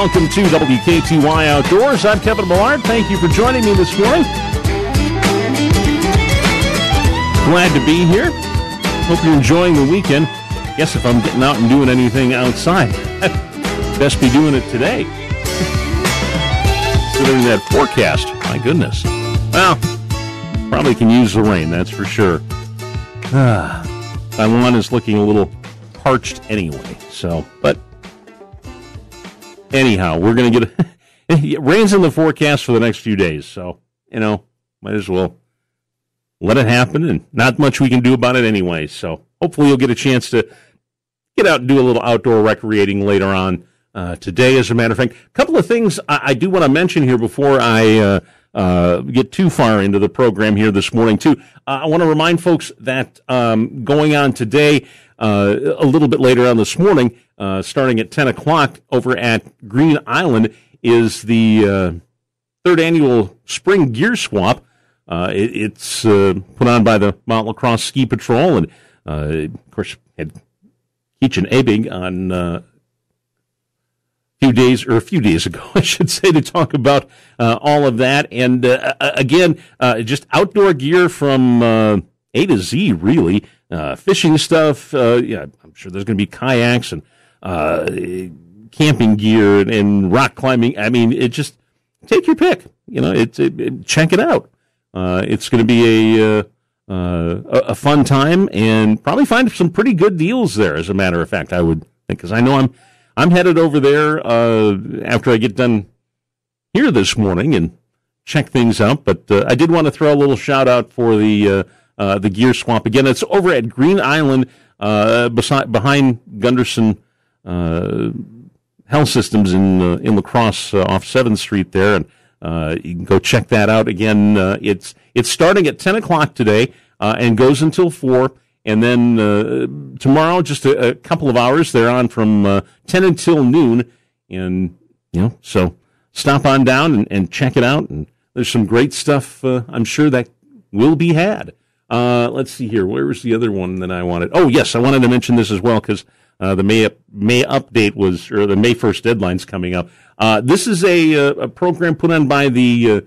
Welcome to WKTY Outdoors. I'm Kevin Millard. Thank you for joining me this morning. Glad to be here. Hope you're enjoying the weekend. Guess if I'm getting out and doing anything outside, best be doing it today. Considering that forecast, my goodness. Well, probably can use the rain, that's for sure. My lawn is looking a little parched anyway, but anyhow, we're going to get rain's in the forecast for the next few days, so, might as well let it happen, and not much we can do about it anyway, so hopefully you'll get a chance to get out and do a little outdoor recreating later on today, as a matter of fact. A couple of things I do want to mention here before I get too far into the program here this morning, too. I want to remind folks that going on today, a little bit later on this morning, starting at 10 o'clock over at Green Island, is the third annual Spring Gear Swap. It's put on by the Mount La Crosse Ski Patrol, and of course had Keach Abig on a few days ago, I should say, to talk about all of that. And again, just outdoor gear from A to Z, really. Fishing stuff. I'm sure there's going to be kayaks and camping gear and rock climbing. I mean, it just take your pick. Check it out. It's going to be a fun time, and probably find some pretty good deals there, as a matter of fact, I would think, because I know I'm headed over there after I get done here this morning and check things out. But I did want to throw a little shout out for the gear swap. Again, it's over at Green Island, behind Gunderson Health Systems in La Crosse off 7th Street there, and you can go check that out. Again, it's starting at 10 o'clock today and goes until 4. And then tomorrow, just a couple of hours. They're on from 10 until noon. And, so stop on down and check it out. And there's some great stuff, I'm sure, that will be had. Let's see here. Where was the other one that I wanted? Oh, yes, I wanted to mention this as well, because the May update or the May 1st deadline's coming up. This is a program put on by the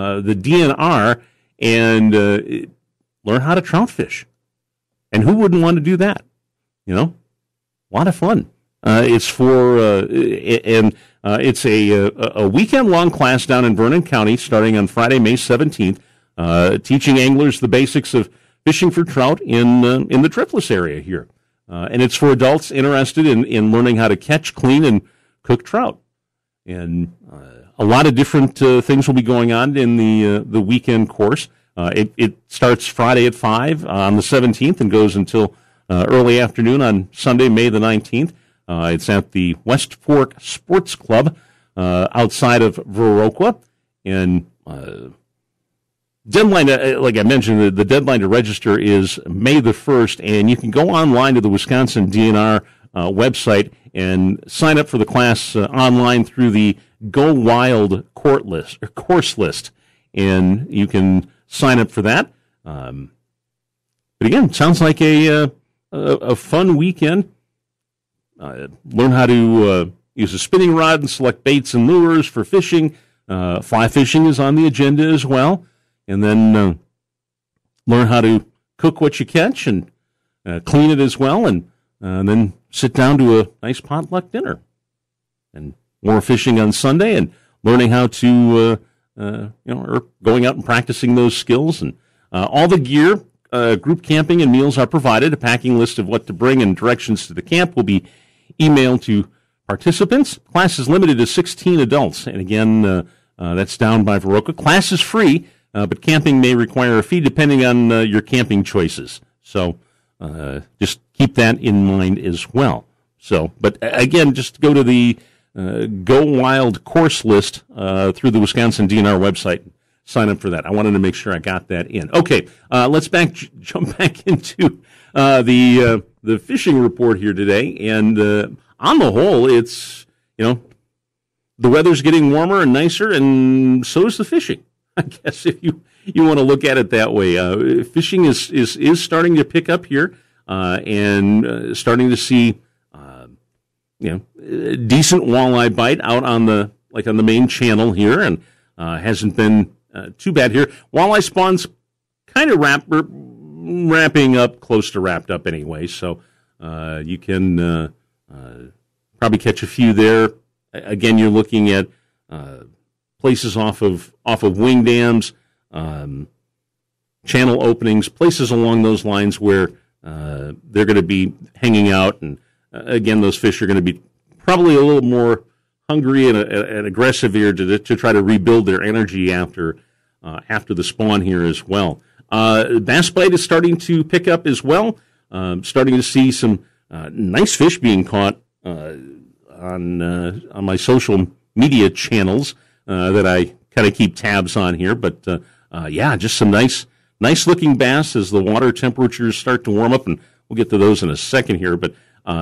DNR, and learn how to trout fish. And who wouldn't want to do that? A lot of fun. It's for it's a weekend-long class down in Vernon County, starting on Friday, May 17th, teaching anglers the basics of fishing for trout in the Tripolis area here. And it's for adults interested in learning how to catch, clean, and cook trout. And a lot of different things will be going on in the weekend course. It starts Friday at 5 on the 17th and goes until early afternoon on Sunday, May the 19th. It's at the West Fork Sports Club outside of Viroqua. And deadline, like I mentioned, the deadline to register is May the 1st, and you can go online to the Wisconsin DNR website and sign up for the class online through the Go Wild course list, and you can sign up for that. But again, sounds like a fun weekend. Learn how to use a spinning rod and select baits and lures for fishing. Fly fishing is on the agenda as well. And then learn how to cook what you catch and clean it as well, and then sit down to a nice potluck dinner. And more fishing on Sunday, and learning how to, or going out and practicing those skills. And all the gear, group camping and meals are provided. A packing list of what to bring and directions to the camp will be emailed to participants. Class is limited to 16 adults. And again, that's down by Viroqua. Class is free, but camping may require a fee depending on your camping choices. So just keep that in mind as well. So, but again, just go to the Go Wild course list through the Wisconsin DNR website. Sign up for that. I wanted to make sure I got that in. Okay, let's jump back into the fishing report here today. And on the whole, it's, the weather's getting warmer and nicer, and so is the fishing. I guess if you want to look at it that way, fishing is starting to pick up here, and starting to see decent walleye bite out on the main channel here, and hasn't been too bad here. Walleye spawn's kind of wrapping up, close to wrapped up anyway, so you can probably catch a few there. Again, you're looking at places off of wing dams, channel openings, places along those lines where they're going to be hanging out, and again, those fish are going to be probably a little more hungry and aggressive here to try to rebuild their energy after the spawn here as well. Bass bite is starting to pick up as well. Starting to see some nice fish being caught on my social media channels that I kind of keep tabs on here. But just some nice looking bass as the water temperatures start to warm up, and we'll get to those in a second here. But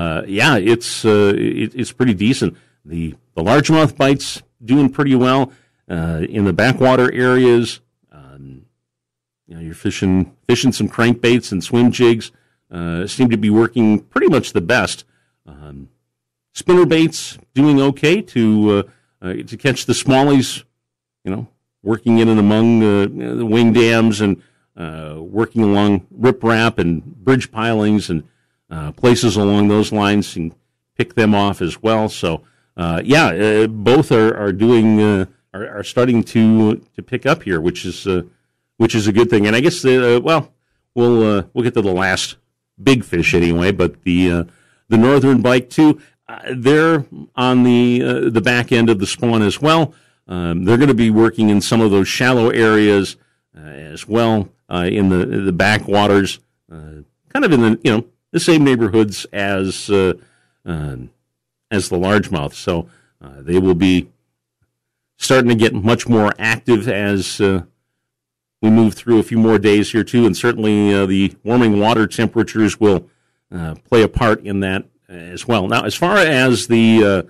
it's pretty decent. The largemouth bites doing pretty well in the backwater areas. You're fishing some crankbaits and swim jigs. Seem to be working pretty much the best. Spinner baits doing okay to catch the smallies. Working in and among the wing dams and working along riprap and bridge pilings and places along those lines, and pick them off as well. So both are doing are starting to pick up here, which is a good thing. And I guess we'll get to the last big fish anyway. But the northern bike too, they're on the back end of the spawn as well. They're going to be working in some of those shallow areas as well in the backwaters, kind of in the same neighborhoods as the largemouth. So they will be starting to get much more active as we move through a few more days here too, and certainly the warming water temperatures will play a part in that as well. Now, as far as the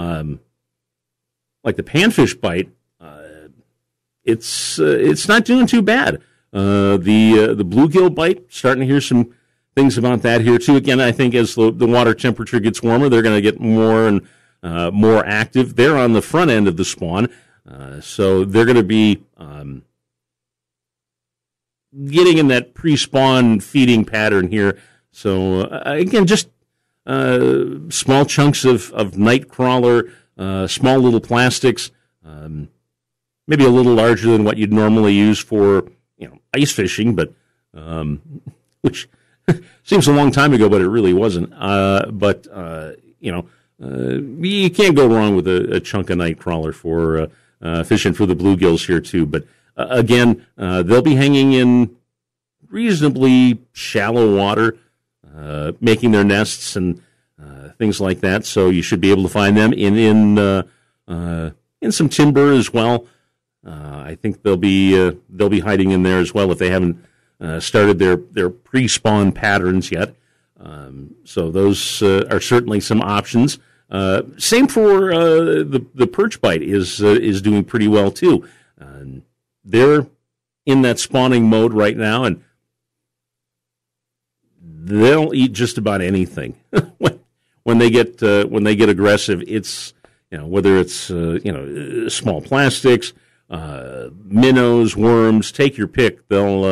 the panfish bite, it's not doing too bad. The bluegill bite, starting to hear some things about that here too. Again, I think as the water temperature gets warmer, they're going to get more and more active. They're on the front end of the spawn, so they're going to be getting in that pre-spawn feeding pattern here. So again, just small chunks of night crawler, small little plastics, maybe a little larger than what you'd normally use for ice fishing, but which seems a long time ago, but it really wasn't. You can't go wrong with a chunk of night crawler for fishing for the bluegills here too. But again, they'll be hanging in reasonably shallow water, making their nests and things like that. So you should be able to find them in some timber as well. I think they'll be hiding in there as well if they haven't started their pre-spawn patterns yet. So those are certainly some options. Same for the perch bite is doing pretty well too. They're in that spawning mode right now, and they'll eat just about anything when they get aggressive. It's whether it's small plastics, minnows, worms, take your pick.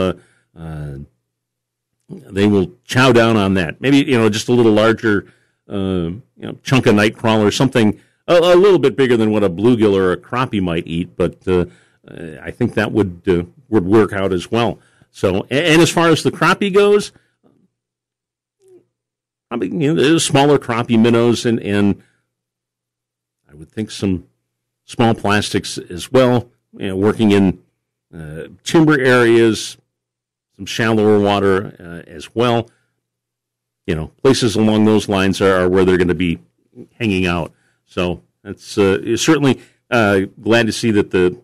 They will chow down on that. Maybe just a little larger chunk of night crawler, something a little bit bigger than what a bluegill or a crappie might eat, but I think that would work out as well. So, and as far as the crappie goes, there's smaller crappie minnows and I would think some small plastics as well. Working in timber areas, some shallower water as well. Places along those lines are where they're going to be hanging out. So it's certainly glad to see that the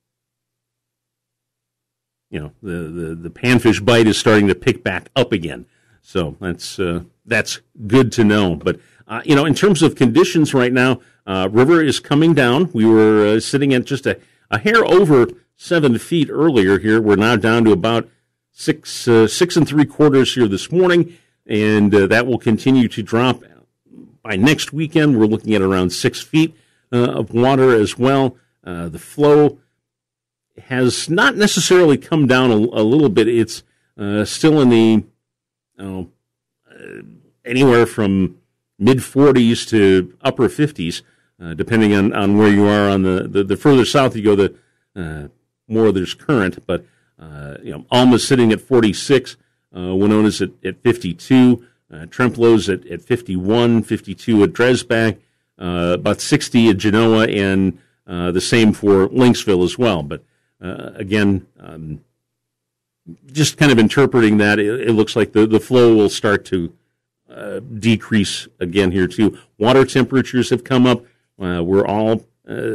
panfish bite is starting to pick back up again. So that's good to know. But in terms of conditions right now, river is coming down. We were sitting at just a hair over 7 feet earlier here. We're now down to about 6 3/4 here this morning, and that will continue to drop by next weekend, we're looking at around 6 feet of water as well. The flow has not necessarily come down a little bit. It's still in the anywhere from mid-40s to upper 50s, depending on where you are. On the further south you go, the more there's current. But Alma's sitting at 46, Winona's at 52, Trempealeau's at 51, 52 at Dresbach, about 60 at Genoa, and the same for Lynxville as well. But again, just kind of interpreting that, it looks like the flow will start to decrease again here too. Water temperatures have come up. We're all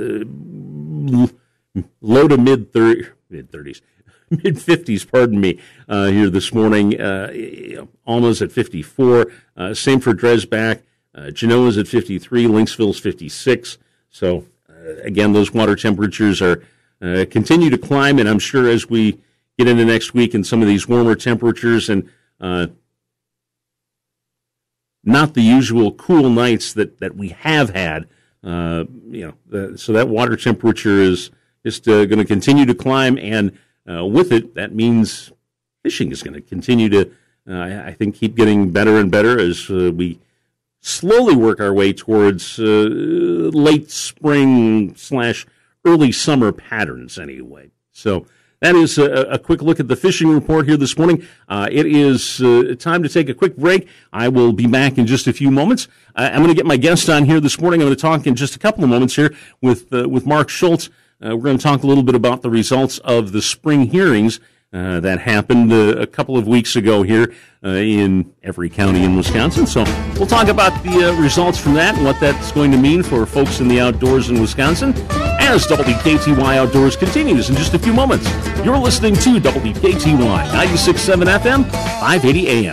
low to mid 30s, mid 50s. Pardon me. Here this morning, Alma's at 54. Same for Dresbach. Genoa's at 53. Lynxville's 56. So again, those water temperatures are continue to climb, and I'm sure as we get into next week and some of these warmer temperatures and not the usual cool nights that we have had, so that water temperature is just going to continue to climb, and with it, that means fishing is going to continue to, I think, keep getting better and better as we slowly work our way towards late spring / early summer patterns anyway. So that is a quick look at the fishing report here this morning. It is time to take a quick break. I will be back in just a few moments. I'm going to get my guest on here this morning. I'm going to talk in just a couple of moments here with Mark Schultz. We're going to talk a little bit about the results of the spring hearings that happened a couple of weeks ago here in every county in Wisconsin. So we'll talk about the results from that and what that's going to mean for folks in the outdoors in Wisconsin as WKTY Outdoors continues in just a few moments. You're listening to WKTY 96.7 FM, 580 AM.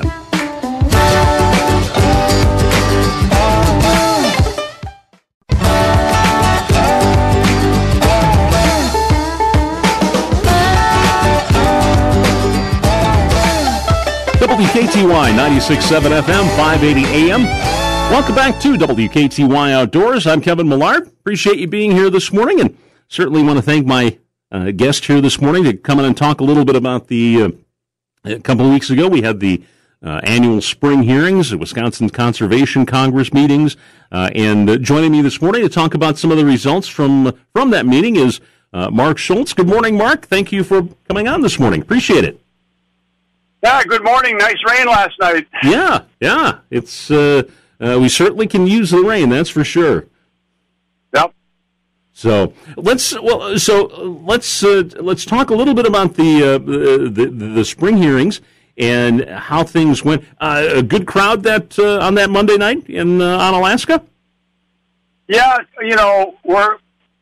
WKTY 96.7 FM, 580 AM. Welcome back to WKTY Outdoors. I'm Kevin Millard. Appreciate you being here this morning, and certainly want to thank my guest here this morning to come in and talk a little bit about a couple of weeks ago we had the annual spring hearings, the Wisconsin Conservation Congress meetings, and joining me this morning to talk about some of the results from that meeting is Mark Schultz. Good morning, Mark. Thank you for coming on this morning. Appreciate it. Yeah, good morning. Nice rain last night. Yeah. It's we certainly can use the rain, that's for sure. Yep. So let's talk a little bit about the spring hearings and how things went. A good crowd that on that Monday night on Alaska. Yeah, we're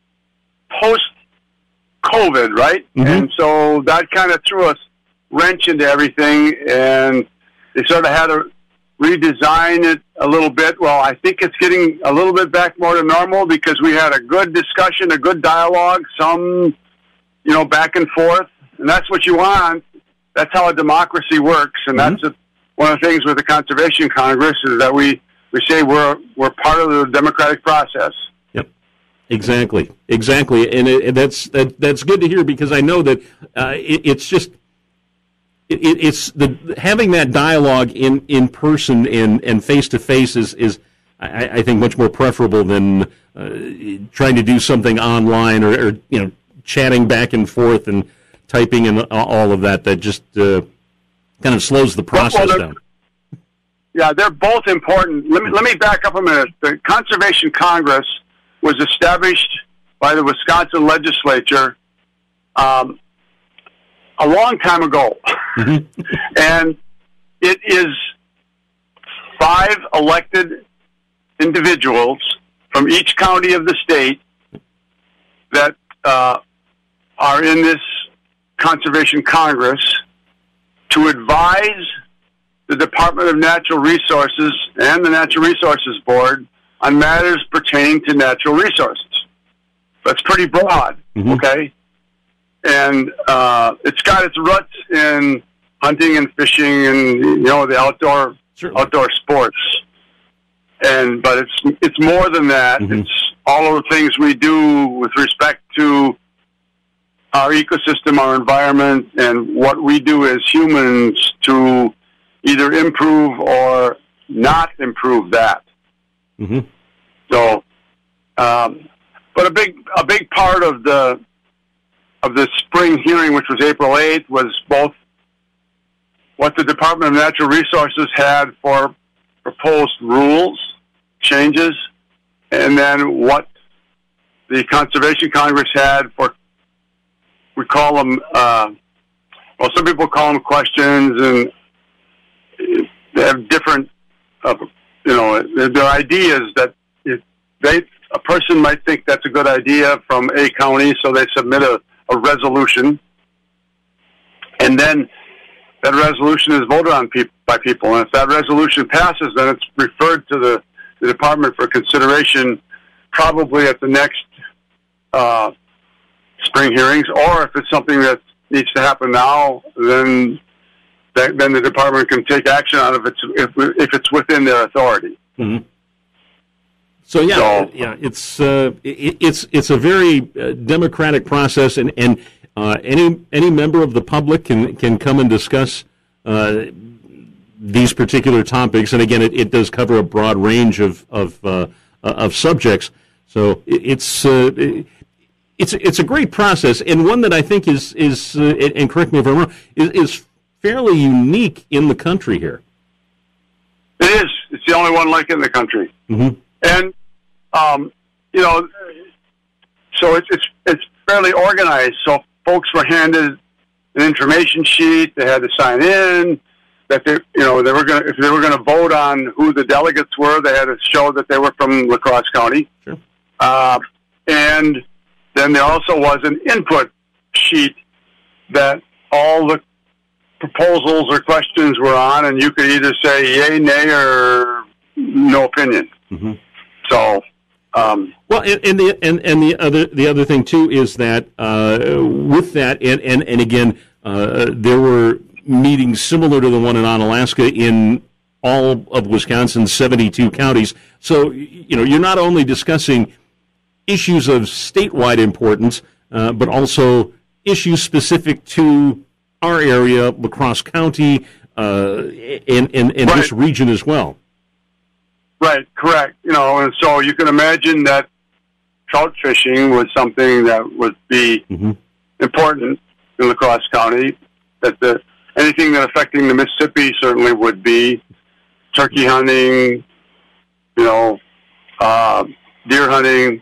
post-COVID, right? Mm-hmm. And so that kind of threw us wrench into everything, and they sort of had to redesign it a little bit. Well, I think it's getting a little bit back more to normal because we had a good discussion, a good dialogue, some, back and forth, and that's what you want. That's how a democracy works, and that's one of the things with the Conservation Congress is that we say we're part of the democratic process. Yep, exactly, and that's good to hear because I know that it's just. It's having that dialogue in person and face to face is I think much more preferable than trying to do something online or chatting back and forth and typing and all of that just kind of slows the process down. Yeah, they're both important. Let me back up a minute. The Conservation Congress was established by the Wisconsin legislature a long time ago. Mm-hmm. And it is 5 elected individuals from each county of the state that are in this Conservation Congress to advise the Department of Natural Resources and the Natural Resources Board on matters pertaining to natural resources. That's pretty broad, okay? And it's got its roots in hunting and fishing and, the outdoor sports. but it's more than that. Mm-hmm. It's all of the things we do with respect to our ecosystem, our environment, and what we do as humans to either improve or not improve that. Mm-hmm. So, but a big part of the spring hearing, which was April 8th, was both what the Department of Natural Resources had for proposed rules changes, and then what the Conservation Congress had for, we call them, some people call them questions, and they have different, they're ideas that a person might think that's a good idea from a county, so they submit a resolution, and then that resolution is voted on by people. And if that resolution passes, then it's referred to the department for consideration, probably at the next spring hearings, or if it's something that needs to happen now, then the department can take action on it if it's within their authority. Mm-hmm. So it's a very democratic process, and any member of the public can come and discuss these particular topics. And again, it does cover a broad range of subjects. So it's a great process, and one that I think is and correct me if I'm wrong, is fairly unique in the country here. It is. It's the only one like it in the country. Mm-hmm. And, so it's fairly organized. So folks were handed an information sheet. They had to sign in that if they were going to vote on who the delegates were, they had to show that they were from La Crosse County. Sure. And then there also was an input sheet that all the proposals or questions were on, and you could either say yay, nay, or no opinion. Mm-hmm. So, well, and the other thing too is that with that, and again, there were meetings similar to the one in Onalaska in all of Wisconsin's 72 counties. So you're not only discussing issues of statewide importance, but also issues specific to our area, La Crosse County, and right. This region as well. Right, correct. And so you can imagine that trout fishing was something that would be mm-hmm. important in La Crosse County. That anything that affecting the Mississippi certainly would be. Turkey hunting, deer hunting,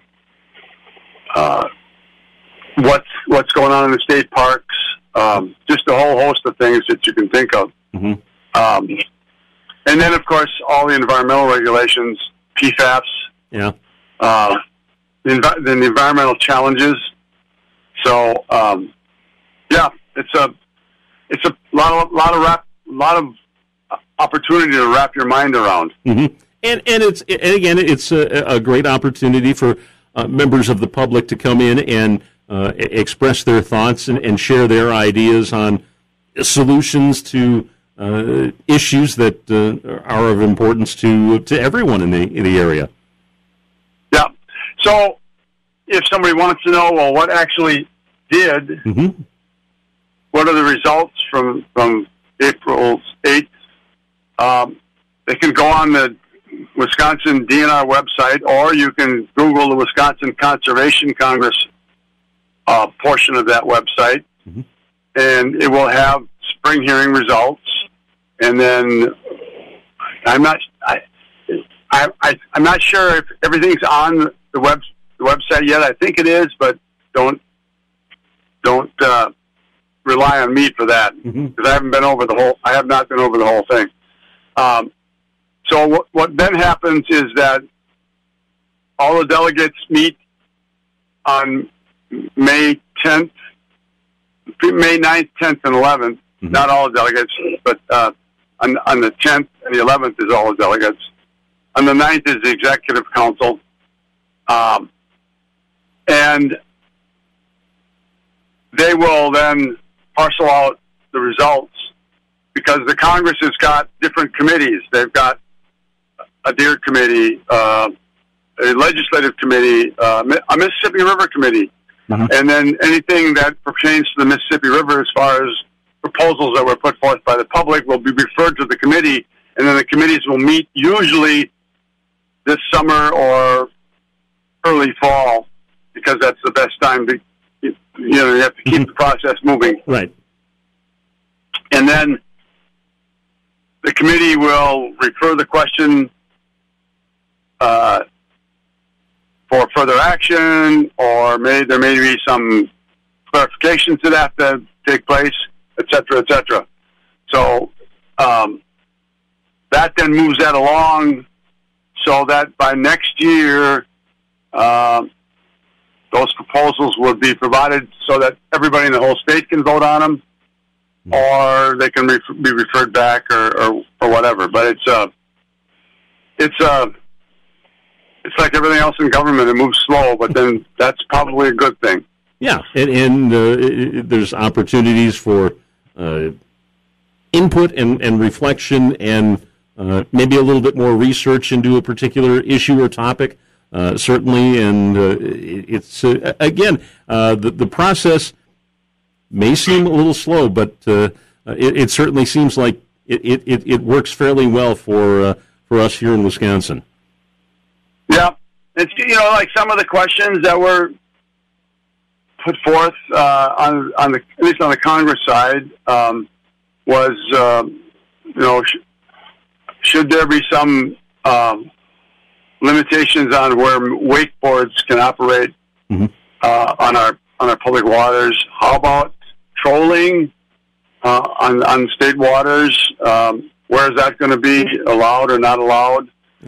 what's going on in the state parks, just a whole host of things that you can think of. Mm-hmm. And then, of course, all the environmental regulations, PFAS, the environmental challenges. So, it's a lot of opportunity to wrap your mind around. Mm-hmm. And it's a great opportunity for members of the public to come in and express their thoughts and share their ideas on solutions to issues that are of importance to everyone in the area. Yeah. So, if somebody wants to know, well, what actually did, mm-hmm. what are the results from April 8th? They can go on the Wisconsin DNR website, or you can Google the Wisconsin Conservation Congress portion of that website, mm-hmm. and it will have spring hearing results. And then I'm not sure if everything's on the website yet. I think it is, but don't rely on me for that, because mm-hmm. I have not been over the whole thing. So what then happens is that all the delegates meet on May 9th, 10th, and 11th. Mm-hmm. Not all the delegates, but on the 10th and the 11th is all the delegates. On the 9th is the Executive Council. And they will then parcel out the results, because the Congress has got different committees. They've got a Deer Committee, a Legislative Committee, a Mississippi River Committee, and then anything that pertains to the Mississippi River as far as proposals that were put forth by the public will be referred to the committee, and then the committees will meet usually this summer or early fall, because that's the best time to, you have to keep the process moving. Right. And then the committee will refer the question for further action, or there may be some clarifications that have to take place, et cetera, et cetera. So that then moves that along so that by next year, those proposals would be provided so that everybody in the whole state can vote on them, or they can be referred back or whatever. But it's like everything else in government. It moves slow, but then that's probably a good thing. Yeah, and there's opportunities for input and reflection, and maybe a little bit more research into a particular issue or topic, certainly. And it's, again, the process may seem a little slow, but it certainly seems like it works fairly well for us here in Wisconsin. Yeah, it's like some of the questions that were put forth on the, at least on the Congress side, was should there be some limitations on where wakeboards can operate on our public waters? How about trolling on state waters? Where is that going to be allowed or not allowed?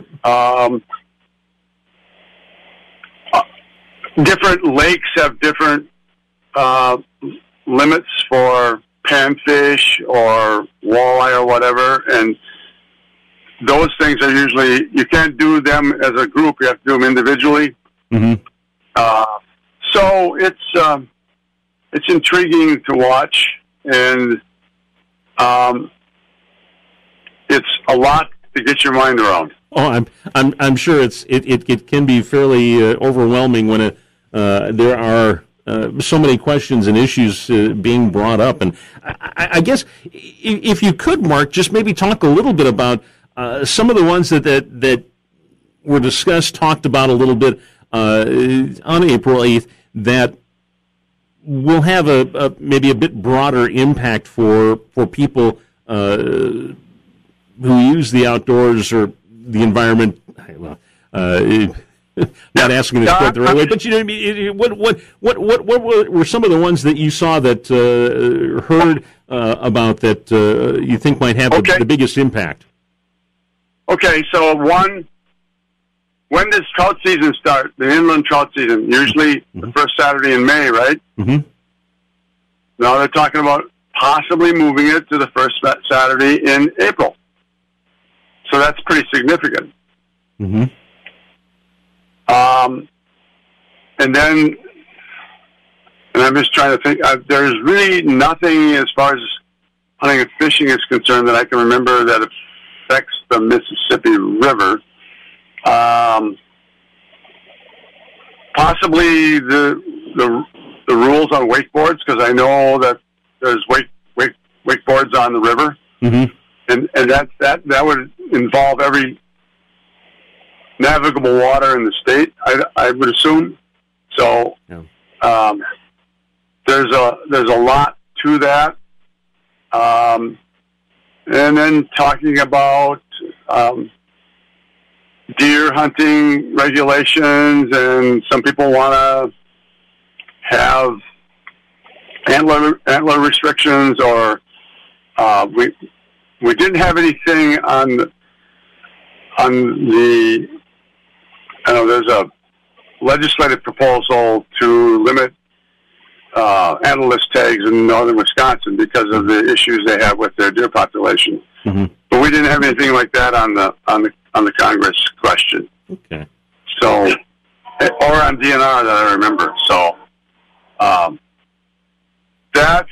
Different lakes have different limits for panfish or walleye or whatever, and those things are usually, you can't do them as a group, you have to do them individually. So it's intriguing to watch, and it's a lot to get your mind around. Oh, I'm sure it can be fairly overwhelming when there are so many questions and issues being brought up. And I guess if you could, Mark, just maybe talk a little bit about some of the ones that were discussed, talked about a little bit on April 8th that will have a maybe a bit broader impact for people who use the outdoors or the environment. Well, not asking this quite the right way, but you know what I mean. What were some of the ones that you saw that heard about that you think might have the biggest impact? Okay, so when does trout season start? The inland trout season, usually the first Saturday in May, right? Now they're talking about possibly moving it to the first Saturday in April. So that's pretty significant. And then, and I'm just trying to think, there's really nothing as far as hunting and fishing is concerned that I can remember that affects the Mississippi River. Possibly the rules on wakeboards, because I know that there's wakeboards on the river, and that would involve every navigable water in the state, I would assume. So there's a lot to that. And then talking about deer hunting regulations, and some people want to have antler restrictions, or we didn't have anything on the. I know there's a legislative proposal to limit antlerless tags in northern Wisconsin because of the issues they have with their deer population. But we didn't have anything like that on the Congress question. Okay. So, or on DNR that I remember. So, that's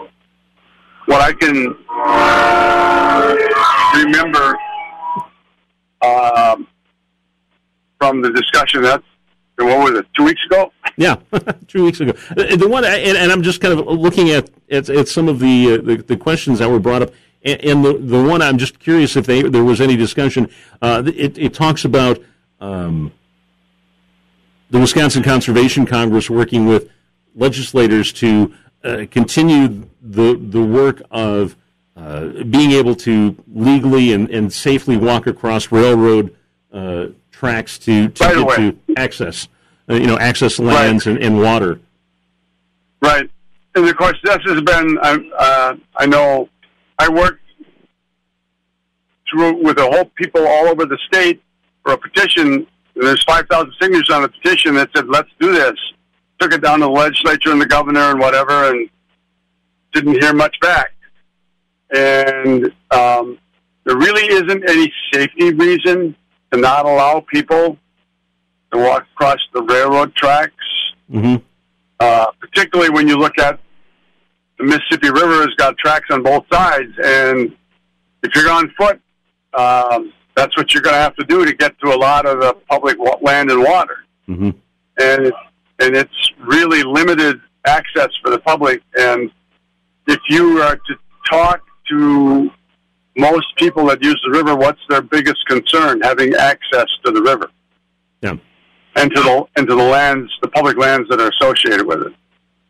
what I can remember from the discussion what was it, 2 weeks ago? Yeah, 2 weeks ago. The one, and I'm just kind of looking at some of the questions that were brought up, and the one I'm just curious if there was any discussion. It talks about the Wisconsin Conservation Congress working with legislators to continue the work of being able to legally and safely walk across railroad tracks to get to access, access lands and water. Right. And of course, this has been, I know, I worked with a whole people all over the state for a petition. There's 5,000 signatures on a petition that said, let's do this. Took it down to the legislature and the governor and whatever, and didn't hear much back. And there really isn't any safety reason to not allow people to walk across the railroad tracks, particularly when you look at the Mississippi River has got tracks on both sides, and if you're on foot, that's what you're going to have to do to get to a lot of the public land and water. And it's really limited access for the public. And if you are to talk to most people that use the river, what's their biggest concern? Having access to the river, and to the lands, the public lands that are associated with it.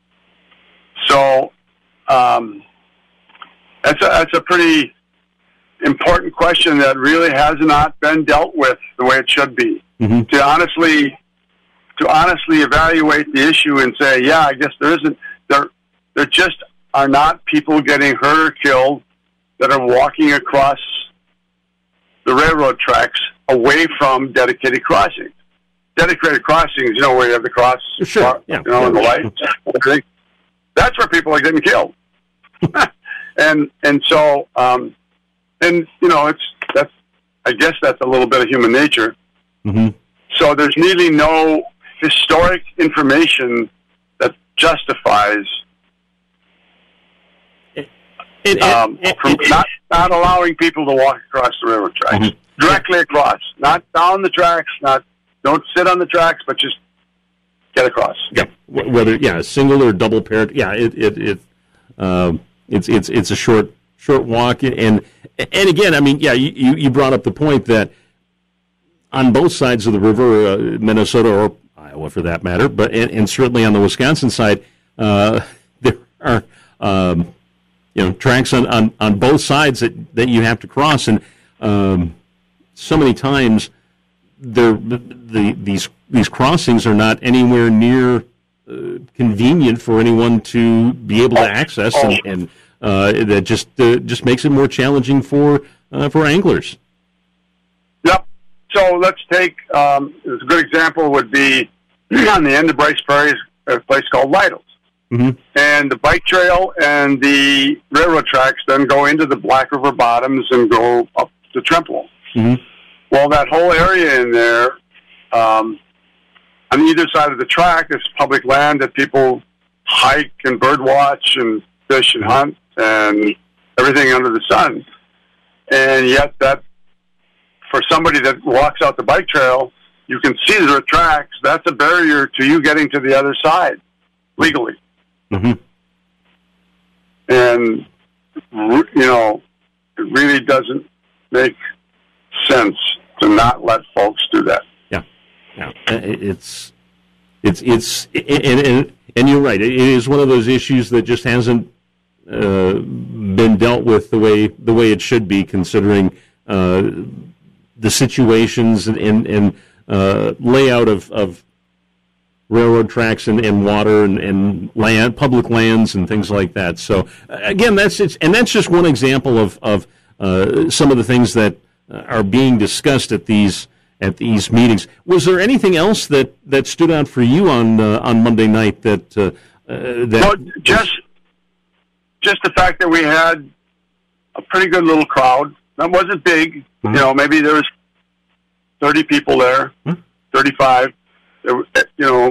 So that's a pretty important question that really has not been dealt with the way it should be. To honestly evaluate the issue and say, yeah, I guess there just are not people getting hurt or killed that are walking across the railroad tracks away from dedicated crossings. Dedicated crossings, where you have the cross, and the lights. That's where people are getting killed. and so, I guess that's a little bit of human nature. So there's really no historic information that justifies not allowing people to walk across the railroad tracks. Directly across, not down the tracks, don't sit on the tracks, but just get across. Yeah, whether single or double paired. Yeah, it's a short walk, and again, I mean, you brought up the point that on both sides of the river, Minnesota or Iowa for that matter, but and certainly on the Wisconsin side, there are tracks on both sides that you have to cross, and so many times these crossings are not anywhere near convenient for anyone to be able to access, and that just makes it more challenging for anglers. Yep. So let's take a good example would be on the end of Bryce Prairie, a place called Lytle's. And the bike trail and the railroad tracks then go into the Black River bottoms and go up to Trempealeau. Well, that whole area in there, on either side of the track, is public land that people hike and bird watch and fish and hunt and everything under the sun. And yet that, for somebody that walks out the bike trail, you can see the tracks. That's a barrier to you getting to the other side legally. And, it really doesn't make sense to not let folks do that. Yeah. It's and you're right. It is one of those issues that just hasn't been dealt with the way it should be, considering the situations and layout of railroad tracks and water and land, public lands and things like that. So again, that's just one example of some of the things that are being discussed at these meetings. Was there anything else that stood out for you on Monday night that well, just the fact that we had a pretty good little crowd. That wasn't big. Maybe there was 30 people there, 35. But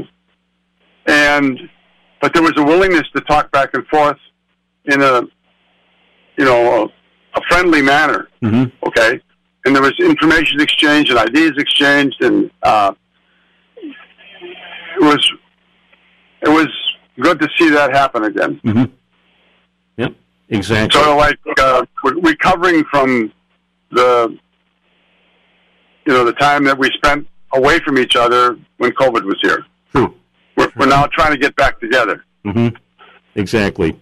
there was a willingness to talk back and forth in a friendly manner. Okay, and there was information exchange and ideas exchanged, and it was good to see that happen again. Mm-hmm. Yep, exactly. Sort of like recovering from the time that we spent away from each other when COVID was here. True. We're now trying to get back together. Mm-hmm. Exactly.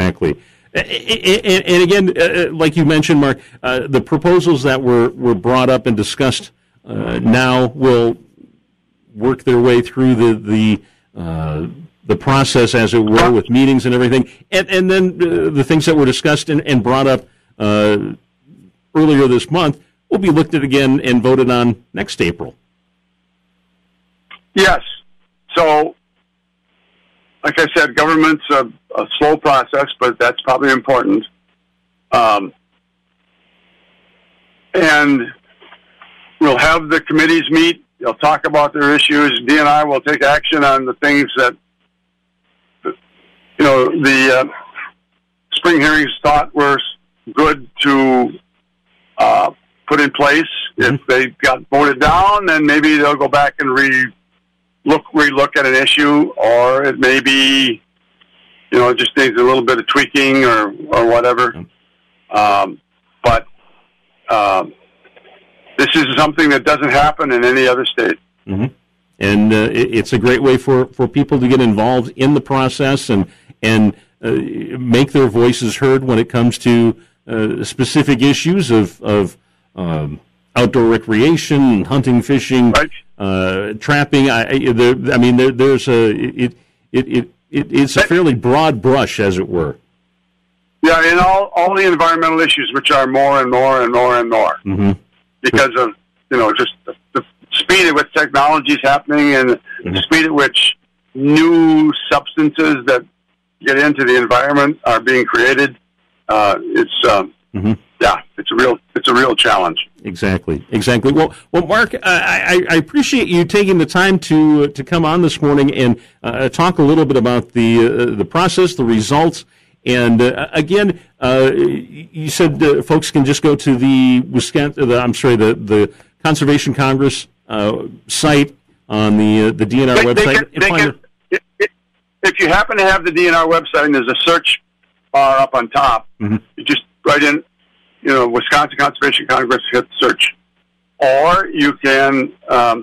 And again, like you mentioned, Mark, the proposals that were brought up and discussed now will work their way through the process, as it were, with meetings and everything. And then the things that were discussed and brought up earlier this month will be looked at again and voted on next April. Yes. So, like I said, government's a slow process, but that's probably important. And we'll have the committees meet. They'll talk about their issues. DNR will take action on the things that, the spring hearings thought were good to put in place. Mm-hmm. If they got voted down, then maybe they'll go back and relook at an issue, or it may be, just needs a little bit of tweaking or whatever. But this is something that doesn't happen in any other state. Mm-hmm. And it's a great way for people to get involved in the process and make their voices heard when it comes to specific issues of outdoor recreation, hunting, fishing, right. Trapping. It's a fairly broad brush, as it were. Yeah, and all the environmental issues, which are more and more and more and more, mm-hmm. because of just the speed at which technology is happening and mm-hmm. the speed at which new substances that get into the environment are being created. Mm-hmm. Yeah, it's a real challenge. Exactly. Well, Mark, I appreciate you taking the time to come on this morning and talk a little bit about the process, the results, and again, you said folks can just go to the Conservation Congress site on the DNR website. If you happen to have the DNR website and there's a search bar up on top, mm-hmm. you just write in, Wisconsin Conservation Congress, hit search. Or you can,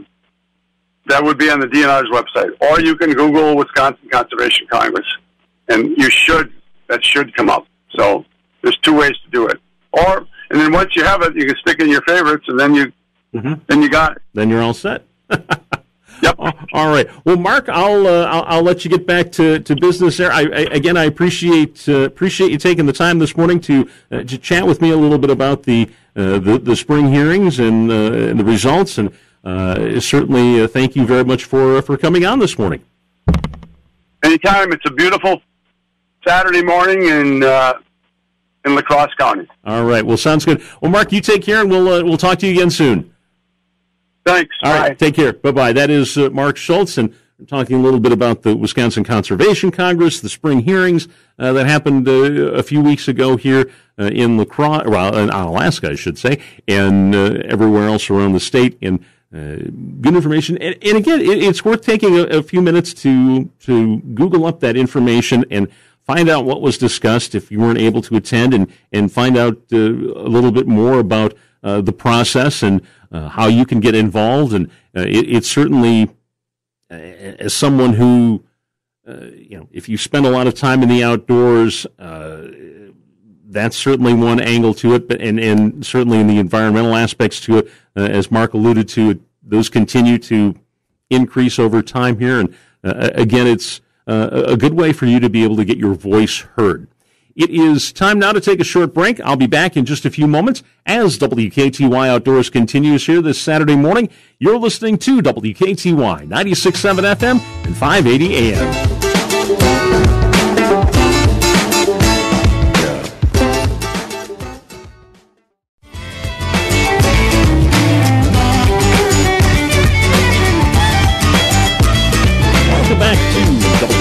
that would be on the DNR's website. Or you can Google Wisconsin Conservation Congress, and that should come up. So there's two ways to do it. And then once you have it, you can stick in your favorites, and then you got it. Then you're all set. Yep. All right. Well, Mark, I'll let you get back to business there. I appreciate you taking the time this morning to chat with me a little bit about the spring hearings and the results, and certainly thank you very much for coming on this morning. Anytime. It's a beautiful Saturday morning in La Crosse County. All right. Well, sounds good. Well, Mark, you take care, and we'll talk to you again soon. Thanks. All right, take care. Bye-bye. That is Mark Schultz, and we're talking a little bit about the Wisconsin Conservation Congress, the spring hearings that happened a few weeks ago here in La Crosse, in Alaska, I should say, and everywhere else around the state. And good information. And again, it's worth taking a few minutes to Google up that information and find out what was discussed if you weren't able to attend, and find out a little bit more about the process and how you can get involved. And it's certainly, as someone who, if you spend a lot of time in the outdoors, that's certainly one angle to it. But and certainly in the environmental aspects to it, as Mark alluded to, those continue to increase over time here. And again, it's a good way for you to be able to get your voice heard. It is time now to take a short break. I'll be back in just a few moments as WKTY Outdoors continues here this Saturday morning. You're listening to WKTY 96.7 FM and 580 AM.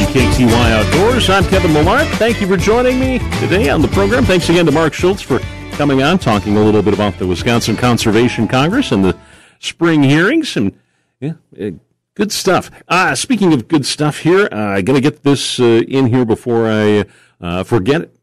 WKTY Outdoors. I'm Kevin Millard. Thank you for joining me today on the program. Thanks again to Mark Schultz for coming on, talking a little bit about the Wisconsin Conservation Congress and the spring hearings, and good stuff. Speaking of good stuff here, I'm going to get this in here before I forget it.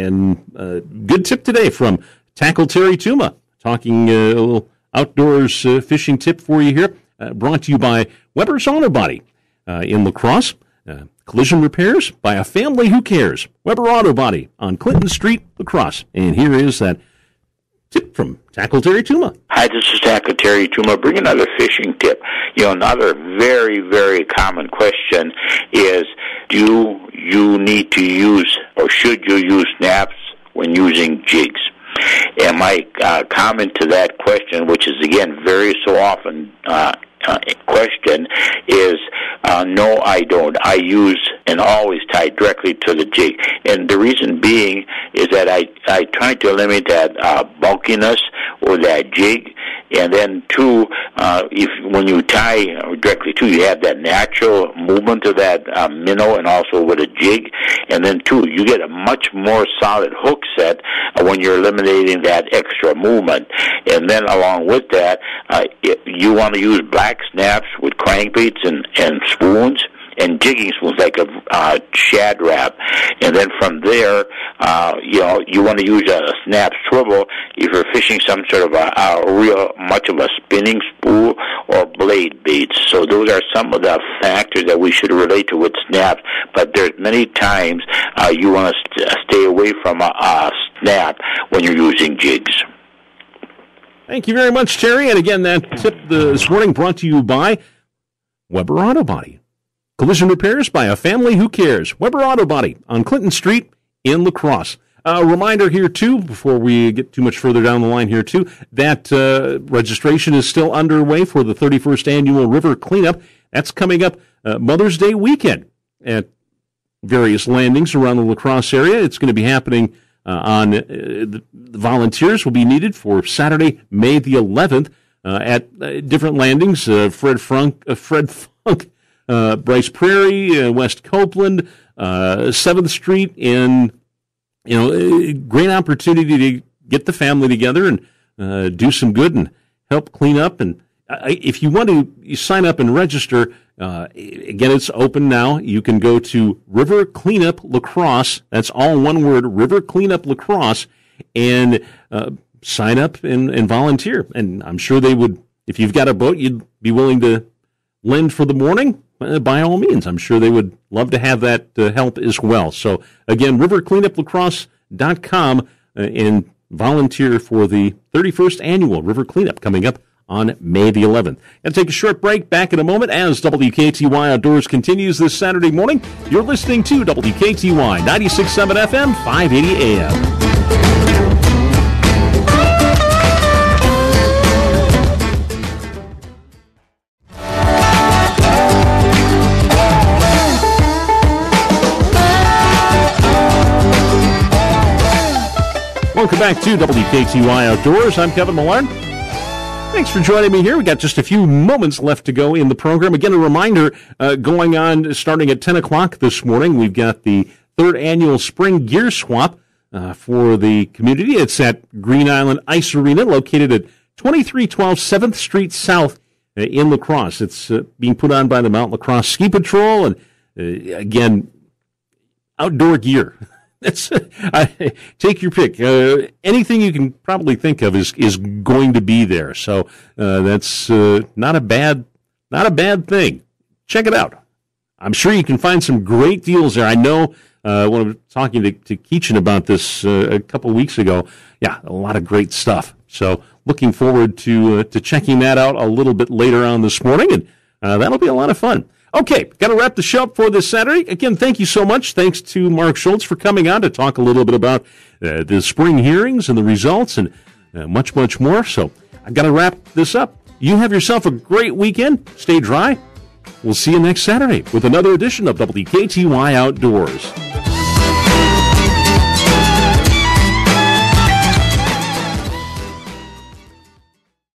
Good tip today from Tackle Terry Tuma, talking a little outdoors fishing tip for you here, brought to you by Weber's Auto Body in La Crosse. Collision repairs by a family who cares. Weber Auto Body on Clinton Street, La Crosse. And here is that tip from Tackle Terry Tuma. Hi, this is Tackle Terry Tuma. Bring another fishing tip. Another very, very common question is, do you need to use or should you use snaps when using jigs? And my comment to that question, which is, again, very so often question, is no, I don't. I use and always tie directly to the jig. And the reason being is that I try to limit that bulkiness or that jig. And then, two, when you tie directly to, you have that natural movement of that minnow and also with a jig. And then, two, you get a much more solid hook set when you're eliminating that extra movement. And then, along with that, you want to use black snaps with crankbaits and spoons, and jigging spoons like a shad wrap. And then from there, you want to use a snap swivel if you're fishing some sort of a real much of a spinning spool or blade baits. So those are some of the factors that we should relate to with snaps. But there's many times you want to stay away from a snap when you're using jigs. Thank you very much, Terry. And again, that tip this morning brought to you by Weber Auto Body. Collision repairs by a family who cares. Weber Auto Body on Clinton Street in La Crosse. A reminder here, too, before we get too much further down the line here, too, that registration is still underway for the 31st Annual River Cleanup. That's coming up Mother's Day weekend at various landings around the La Crosse area. It's going to be happening the volunteers will be needed for Saturday, May the 11th, at different landings, Fred Funk, Bryce Prairie, West Copeland, 7th Street, and, great opportunity to get the family together and do some good and help clean up. And if you want to, you sign up and register. Again, it's open now. You can go to River Cleanup La Crosse. That's all one word, River Cleanup La Crosse, and sign up and volunteer. And I'm sure they would, if you've got a boat, you'd be willing to lend for the morning. By all means, I'm sure they would love to have that help as well. So, again, rivercleanuplacrosse.com and volunteer for the 31st Annual River Cleanup coming up on May the 11th. Going to take a short break. Back in a moment as WKTY Outdoors continues this Saturday morning. You're listening to WKTY 96.7 FM, 580 AM. Welcome back to WKTY Outdoors. I'm Kevin Millard. Thanks for joining me here. We got just a few moments left to go in the program. Again, a reminder, going on starting at 10 o'clock this morning, we've got the 3rd Annual Spring Gear Swap for the community. It's at Green Island Ice Arena, located at 2312 7th Street South in La Crosse. It's being put on by the Mount La Crosse Ski Patrol, and again, outdoor gear. Take your pick. Anything you can probably think of is going to be there. So that's not a bad thing. Check it out. I'm sure you can find some great deals there. I know when I was talking to Keachin about this a couple weeks ago. Yeah, a lot of great stuff. So looking forward to checking that out a little bit later on this morning, and that'll be a lot of fun. Okay, got to wrap the show up for this Saturday. Again, thank you so much. Thanks to Mark Schultz for coming on to talk a little bit about the spring hearings and the results and much, much more. So I've got to wrap this up. You have yourself a great weekend. Stay dry. We'll see you next Saturday with another edition of WKTY Outdoors.